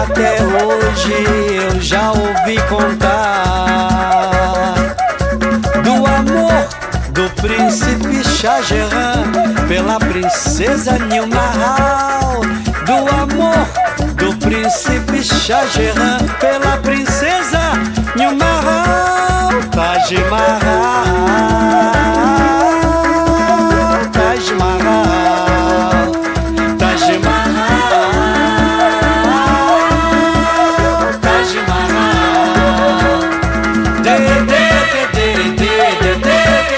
até hoje eu já ouvi contar do amor do príncipe Shah Jahan pela princesa Nilma Rao. Do amor do príncipe Shah Jahan pela princesa Nilma Rao. Taj Mahal, Taj Mahal, Taj Mahal, Taj Mahal. De de de de de de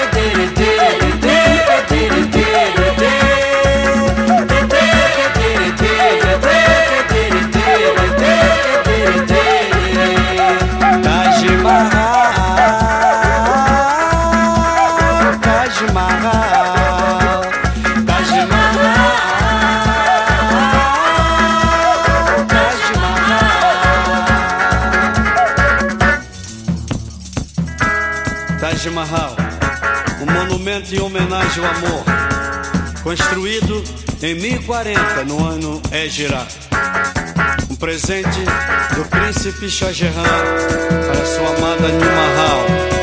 Taj Mahal, um monumento em homenagem ao amor, construído em 1040 no ano Égira. Um presente do príncipe Shah Jahan para sua amada Nilma Rao.